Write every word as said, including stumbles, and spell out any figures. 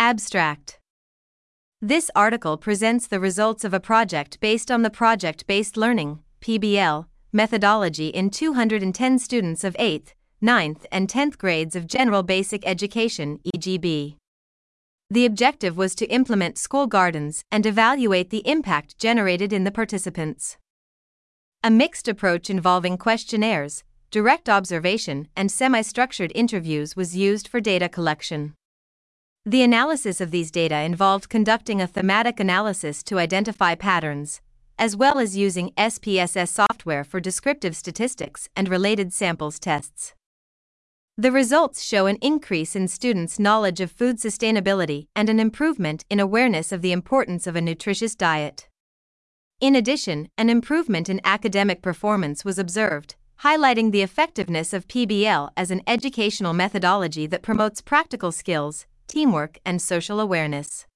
Abstract. This article presents the results of a project based on the Project-Based Learning (P B L) methodology in two hundred ten students of eighth, ninth, and tenth grades of General Basic Education (E G B). The objective was to implement school gardens and evaluate the impact generated in the participants. A mixed approach involving questionnaires, direct observation, and semi-structured interviews was used for data collection. The analysis of these data involved conducting a thematic analysis to identify patterns, as well as using S P S S software for descriptive statistics and related samples tests. The results show an increase in students' knowledge of food sustainability and an improvement in awareness of the importance of a nutritious diet. In addition, an improvement in academic performance was observed, highlighting the effectiveness of P B L as an educational methodology that promotes practical skills, teamwork, and social awareness.